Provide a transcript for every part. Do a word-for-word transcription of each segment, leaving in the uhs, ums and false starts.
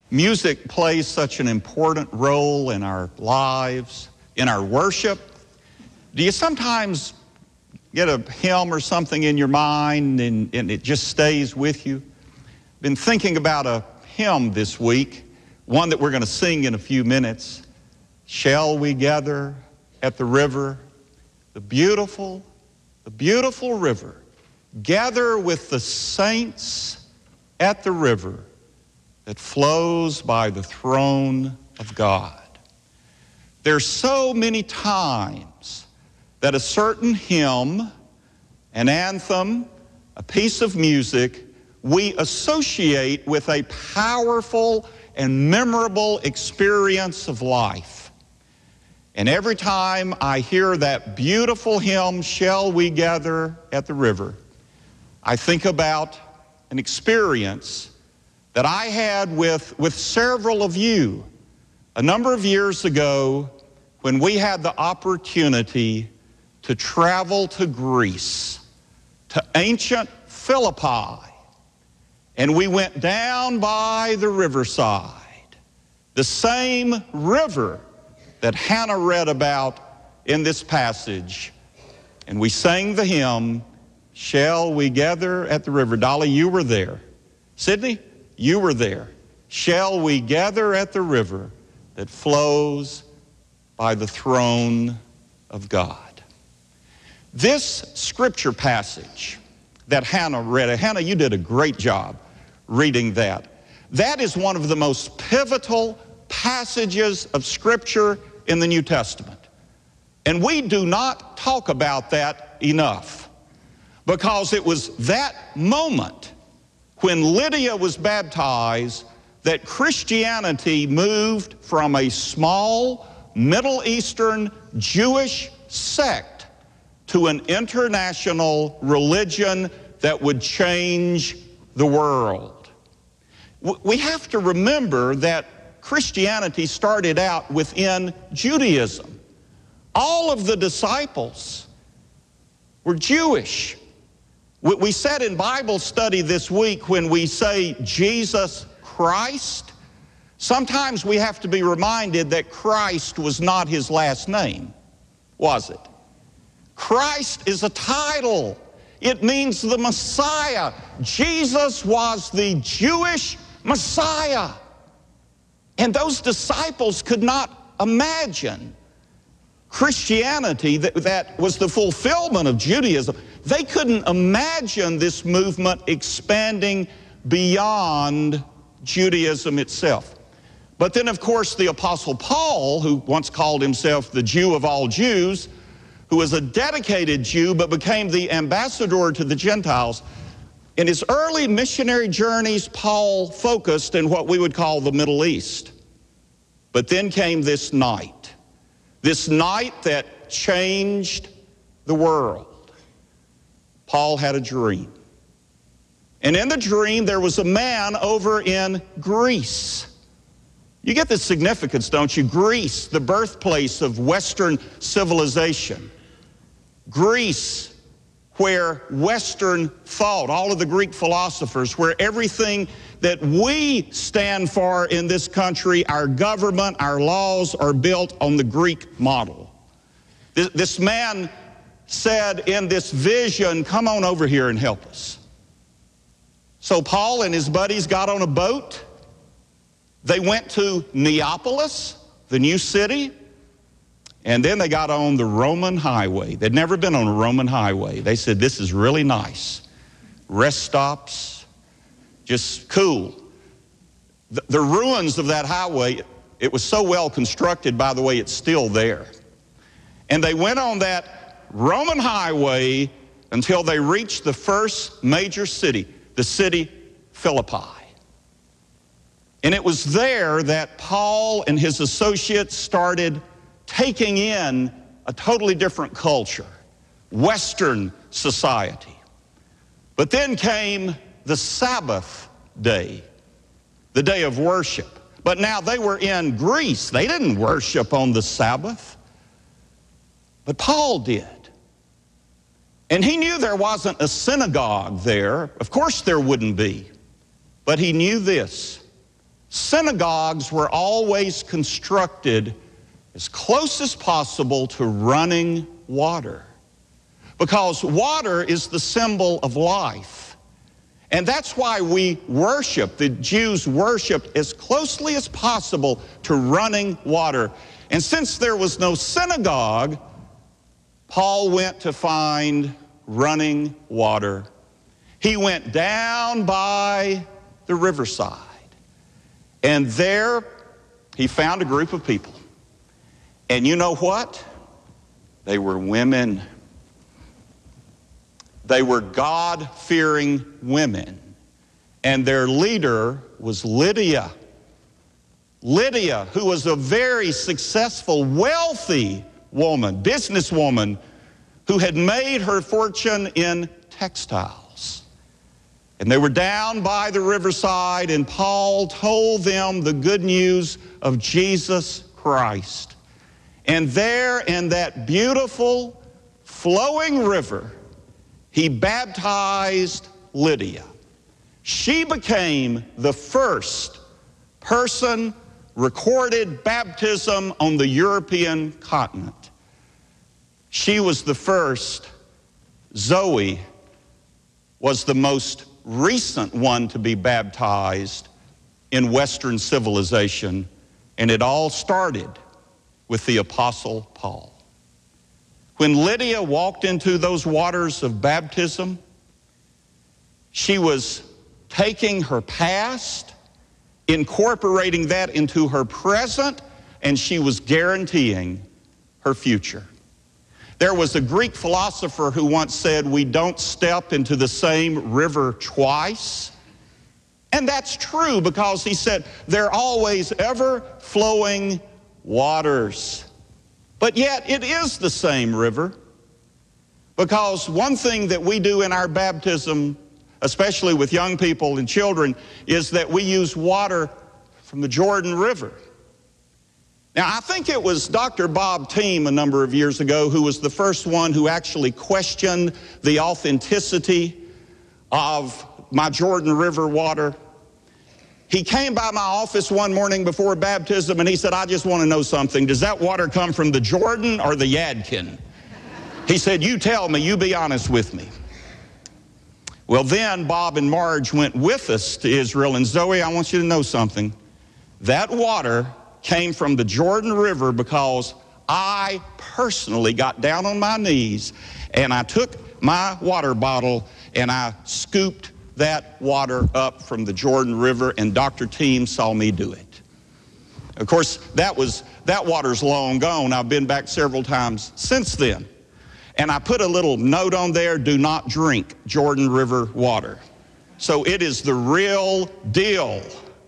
Music plays such an important role in our lives, in our worship. Do you sometimes get a hymn or something in your mind and, and it just stays with you? Been thinking about a hymn this week, one that we're going to sing in a few minutes. Shall we gather at the river, the beautiful, the beautiful river, gather with the saints at the river that flows by the throne of God. There's so many times that a certain hymn, an anthem, a piece of music, we associate with a powerful and memorable experience of life. And every time I hear that beautiful hymn, Shall We Gather at the River, I think about an experience that I had with, with several of you a number of years ago when we had the opportunity to travel to Greece, to ancient Philippi, and we went down by the riverside, the same river that Hannah read about in this passage, and we sang the hymn, Shall We Gather at the River. Dolly, you were there. Sydney, you were there. Shall we gather at the river that flows by the throne of God? This scripture passage that Hannah read, Hannah, you did a great job reading that. That is one of the most pivotal passages of scripture in the New Testament. And we do not talk about that enough because it was that moment when Lydia was baptized that Christianity moved from a small Middle Eastern Jewish sect to an international religion that would change the world. We have to remember that Christianity started out within Judaism. All of the disciples were Jewish. We said in Bible study this week when we say Jesus Christ, sometimes we have to be reminded that Christ was not his last name, was it? Christ is a title. It means the Messiah. Jesus was the Jewish Messiah. And those disciples could not imagine Christianity that, that was the fulfillment of Judaism. They couldn't imagine this movement expanding beyond Judaism itself. But then, of course, the Apostle Paul, who once called himself the Jew of all Jews, who was a dedicated Jew but became the ambassador to the Gentiles, in his early missionary journeys, Paul focused in what we would call the Middle East. But then came this night, this night that changed the world. Paul had a dream. And in the dream, there was a man over in Greece. You get the significance, don't you? Greece, the birthplace of Western civilization. Greece, where Western thought, all of the Greek philosophers, where everything that we stand for in this country, our government, our laws, are built on the Greek model. This, this man said in this vision, come on over here and help us. So Paul and his buddies got on a boat. They went to Neapolis, the new city, and then they got on the Roman highway. They'd never been on a Roman highway. They said, this is really nice. Rest stops, just cool. The, the ruins of that highway, it was so well constructed, by the way, it's still there. And they went on that Roman highway until they reached the first major city, the city Philippi. And it was there that Paul and his associates started taking in a totally different culture, Western society. But then came the Sabbath day, the day of worship. But now they were in Greece. They didn't worship on the Sabbath, but Paul did. And he knew there wasn't a synagogue there. Of course there wouldn't be. But he knew this, synagogues were always constructed as close as possible to running water, because water is the symbol of life. And that's why we worship, the Jews worshiped as closely as possible to running water. And since there was no synagogue, Paul went to find running water. He went down by the riverside, and there he found a group of people. And you know what? They were women. They were God-fearing women. And their leader was Lydia. Lydia, who was a very successful, wealthy woman, businesswoman, who had made her fortune in textiles. And they were down by the riverside, and Paul told them the good news of Jesus Christ. And there in that beautiful, flowing river, he baptized Lydia. She became the first person recorded baptism on the European continent. She was the first. Zoe was the most recent one to be baptized in Western civilization, and it all started with the Apostle Paul. When Lydia walked into those waters of baptism, she was taking her past, incorporating that into her present, and she was guaranteeing her future. There was a Greek philosopher who once said, we don't step into the same river twice. And that's true, because he said, they're always ever-flowing waters. But yet it is the same river, because one thing that we do in our baptism, especially with young people and children, is that we use water from the Jordan River. Now, I think it was Doctor Bob Team a number of years ago who was the first one who actually questioned the authenticity of my Jordan River water. He came by my office one morning before baptism and he said, I just want to know something. Does that water come from the Jordan or the Yadkin? He said, you tell me, you be honest with me. Well, then Bob and Marge went with us to Israel, and Zoe, I want you to know something. That water came from the Jordan River because I personally got down on my knees and I took my water bottle and I scooped that water up from the Jordan River, and Doctor Team saw me do it. Of course, that was that water's long gone. I've been back several times since then. And I put a little note on there, do not drink Jordan River water. So it is the real deal,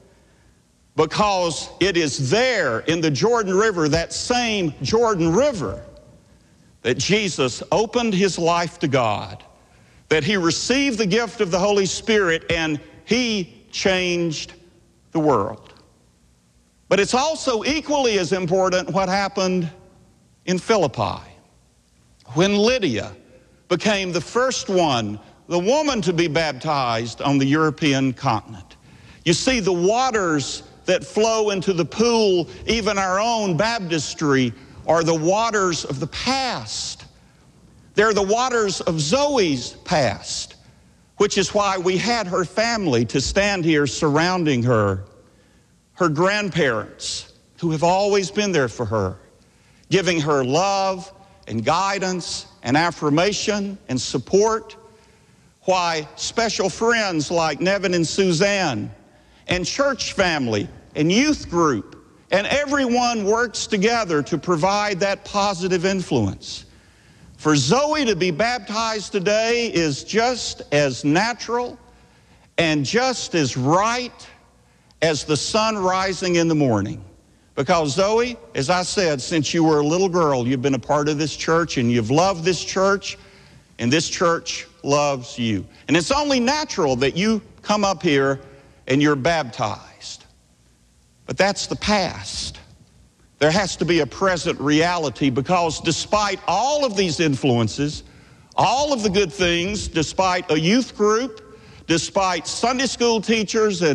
because it is there in the Jordan River, that same Jordan River, that Jesus opened his life to God, that he received the gift of the Holy Spirit, and he changed the world. But it's also equally as important what happened in Philippi, when Lydia became the first one, the woman to be baptized on the European continent. You see, the waters that flow into the pool, even our own baptistry, are the waters of the past. They're the waters of Zoe's past, which is why we had her family to stand here surrounding her, her grandparents who have always been there for her, giving her love and guidance and affirmation and support, why special friends like Nevin and Suzanne and church family and youth group and everyone works together to provide that positive influence. For Zoe to be baptized today is just as natural and just as right as the sun rising in the morning. Because Zoe, as I said, since you were a little girl, you've been a part of this church and you've loved this church, and this church loves you. And it's only natural that you come up here and you're baptized. But that's the past. There has to be a present reality, because despite all of these influences, all of the good things, despite a youth group, despite Sunday school teachers and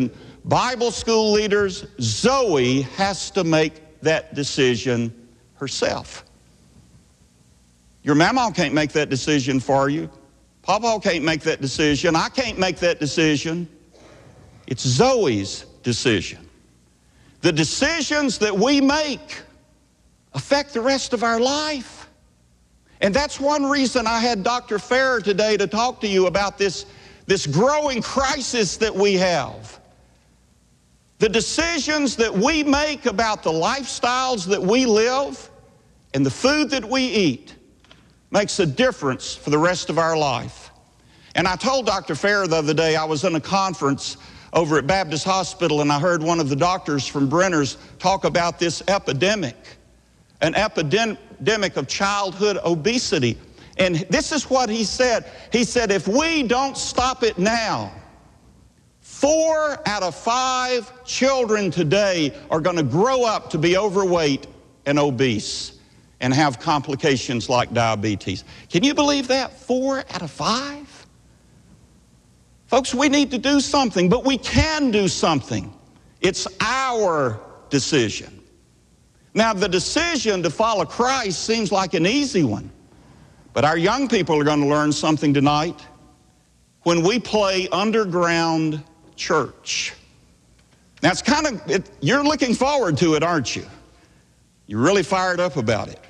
Bible school leaders, Zoe has to make that decision herself. Your mama can't make that decision for you. Papa can't make that decision. I can't make that decision. It's Zoe's decision. The decisions that we make affect the rest of our life. And that's one reason I had Doctor Farrer today to talk to you about this, this growing crisis that we have. The decisions that we make about the lifestyles that we live and the food that we eat makes a difference for the rest of our life. And I told Doctor Farrer the other day, I was in a conference over at Baptist Hospital, and I heard one of the doctors from Brenner's talk about this epidemic, an epidemic of childhood obesity. And this is what he said. He said, if we don't stop it now, four out of five children today are going to grow up to be overweight and obese and have complications like diabetes. Can you believe that? Four out of five? Folks, we need to do something, but we can do something. It's our decision. Now, the decision to follow Christ seems like an easy one, but our young people are going to learn something tonight when we play underground church. Now, it's kind of, it, you're looking forward to it, aren't you? You're really fired up about it.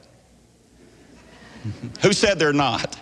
Who said they're not?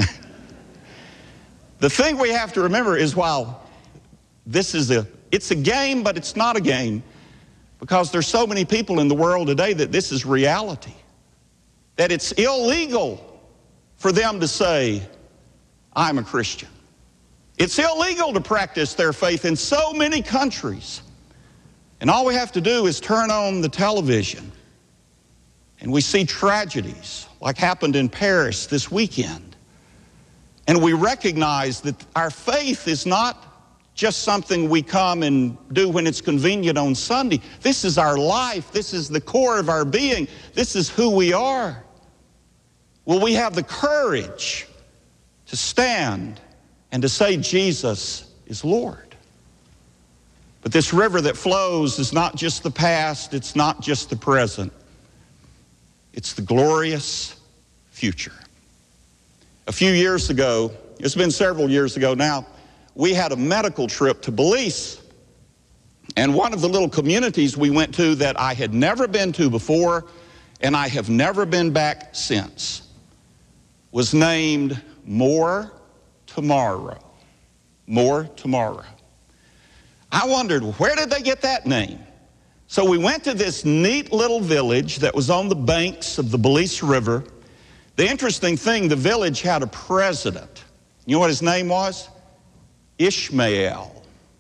The thing we have to remember is while this is a, it's a game, but it's not a game, because there's so many people in the world today that this is reality, that it's illegal for them to say, I'm a Christian. It's illegal to practice their faith in so many countries. And all we have to do is turn on the television, and we see tragedies like happened in Paris this weekend. And we recognize that our faith is not just something we come and do when it's convenient on Sunday. This is our life. This is the core of our being. This is who we are. Will we have the courage to stand and to say Jesus is Lord? But this river that flows is not just the past. It's not just the present. It's the glorious future. A few years ago, it's been several years ago now, we had a medical trip to Belize. And one of the little communities we went to that I had never been to before, and I have never been back since, was named More Tomorrow. More Tomorrow. I wondered, where did they get that name? So we went to this neat little village that was on the banks of the Belize River. The interesting thing, the village had a president. You know what his name was? Ishmael.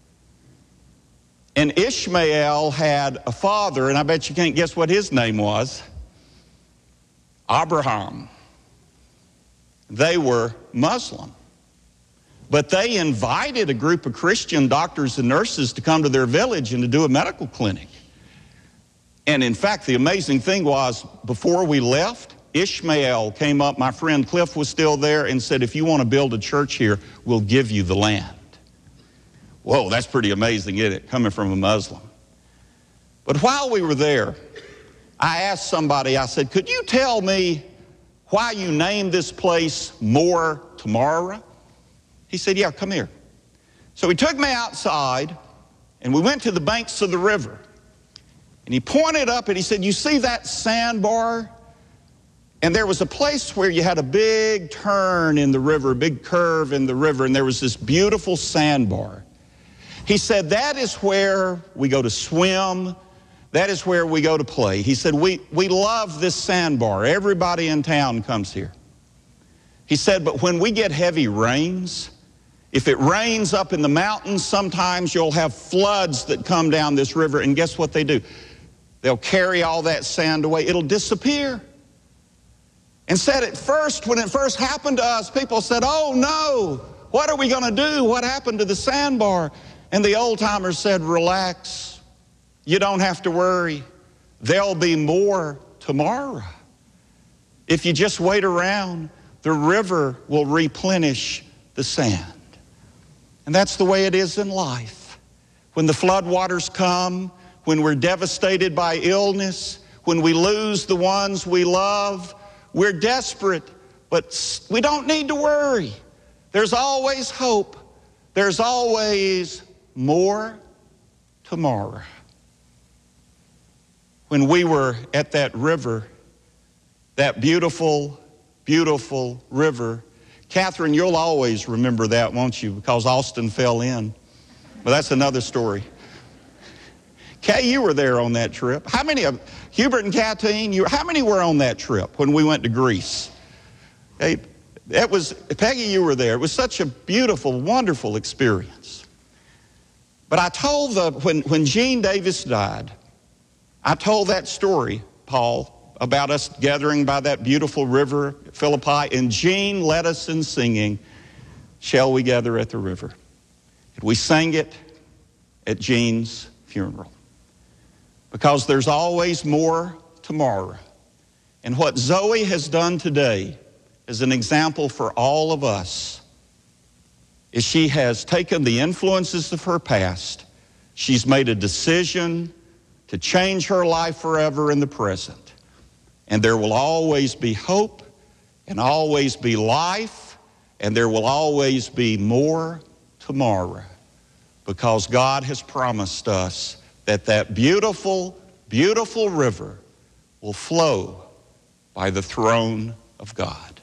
And Ishmael had a father, and I bet you can't guess what his name was. Abraham. They were Muslim. But they invited a group of Christian doctors and nurses to come to their village and to do a medical clinic. And in fact, the amazing thing was, before we left, Ishmael came up, my friend Cliff was still there, and said, if you want to build a church here, we'll give you the land. Whoa, that's pretty amazing, isn't it, coming from a Muslim? But while we were there, I asked somebody, I said, could you tell me why you named this place More Tomorrow? He said, yeah, come here. So he took me outside, and we went to the banks of the river. And he pointed up and he said, you see that sandbar? And there was a place where you had a big turn in the river, a big curve in the river, and there was this beautiful sandbar. He said, that is where we go to swim. That is where we go to play. He said, we, we love this sandbar. Everybody in town comes here. He said, but when we get heavy rains, if it rains up in the mountains, sometimes you'll have floods that come down this river, and guess what they do? They'll carry all that sand away. It'll disappear. And said at first, when it first happened to us, people said, oh no, what are we going to do? What happened to the sandbar? And the old timers said, relax. You don't have to worry. There'll be more tomorrow. If you just wait around, the river will replenish the sand. And that's the way it is in life. when the floodwaters come, when we're devastated by illness, when we lose the ones we love. We're desperate, but we don't need to worry. There's always hope. There's always more tomorrow. When we were at that river, that beautiful, beautiful river, Catherine, you'll always remember that, won't you? Because Austin fell in. But that's another story. Kay, you were there on that trip. How many of Hubert and Kathleen, you, how many were on that trip when we went to Greece? Hey, that was, Peggy, you were there. It was such a beautiful, wonderful experience. But I told the, when, when Gene Davis died, I told that story, Paul, about us gathering by that beautiful river, Philippi, and Gene led us in singing, "Shall We Gather at the River?" And we sang it at Gene's funeral. Because there's always more tomorrow. And what Zoe has done today is an example for all of us. Is she has taken the influences of her past, she's made a decision to change her life forever in the present. And there will always be hope, and always be life, and there will always be more tomorrow. Because God has promised us that that beautiful, beautiful river will flow by the throne of God.